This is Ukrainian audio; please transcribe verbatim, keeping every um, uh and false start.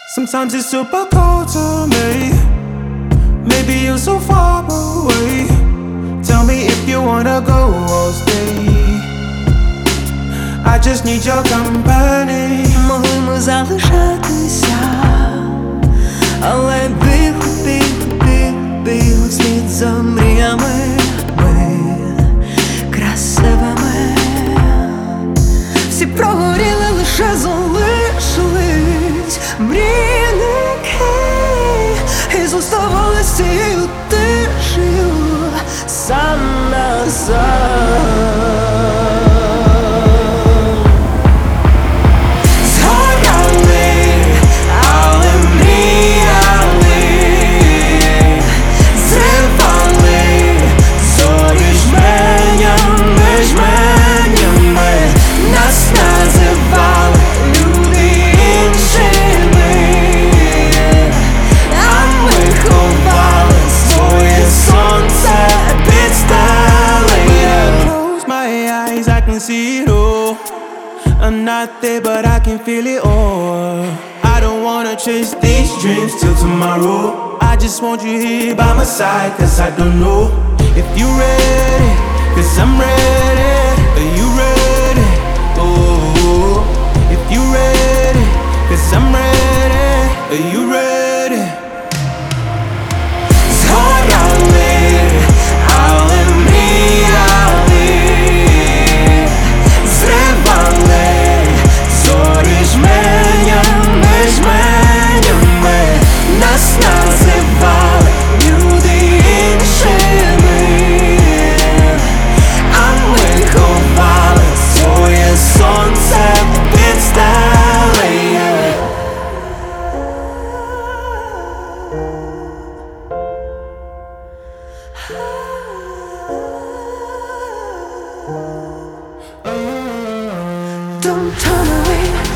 Sometimes it's super cold to me. Maybe you're so far away. Tell me if you wanna go or stay. I just need your company. Могли ми залишатися, але бігли, бігли, бігли, бігли вслід за мріями ми красивими. Всі прогоріли, лише залишились мрійники, і зоставались цією тишею сам на сам. See it all. I'm not there, but I can feel it all. I don't wanna chase these dreams till tomorrow. I just want you here by my side, cause I don't know if you ready, cause I'm ready. Are you ready? Oh, if you ready, cause I'm ready. Are you ready? Don't turn away.